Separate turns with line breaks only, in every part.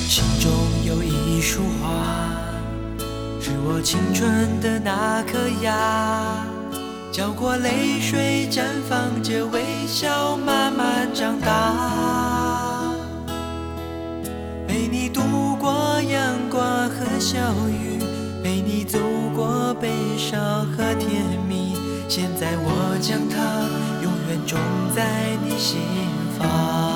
心中有一束花，是我青春的那颗芽，浇过泪水，绽放着微笑，慢慢长大。陪你度过阳光和小雨，陪你走过悲伤和甜蜜，现在我将它永远种在你心房。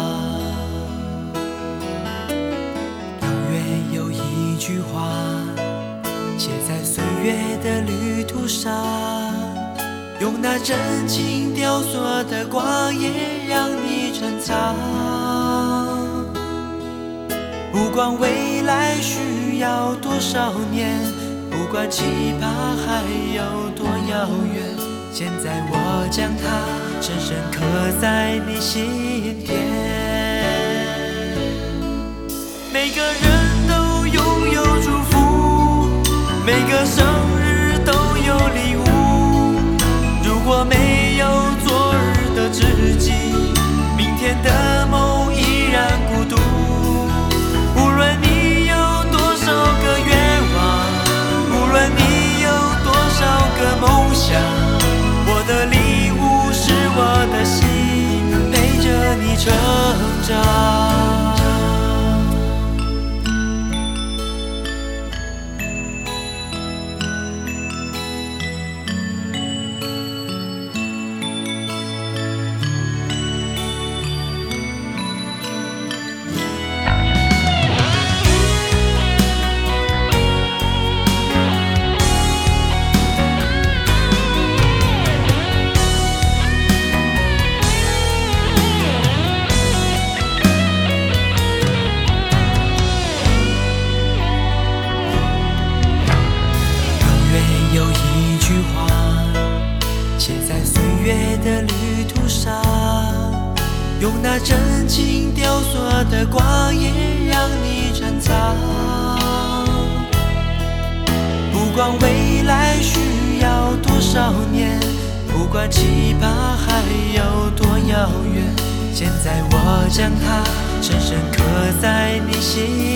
有一句话写在岁月的旅途上，用那真情雕塑的光也让你珍藏。不管未来需要多少年，不管期盼还有多遥远，现在我将它深深刻在你心田。每个人都拥有祝福，每个生日都有礼物。如果没有昨日的知己，明天的梦依然孤独。无论你有多少个愿望，无论你有多少个梦想，我的礼物是我的心，陪着你成长。的旅途上，用那真情雕塑的光也让你珍藏。不管未来需要多少年，不管期盼还有多遥远，现在我将它深深刻在你心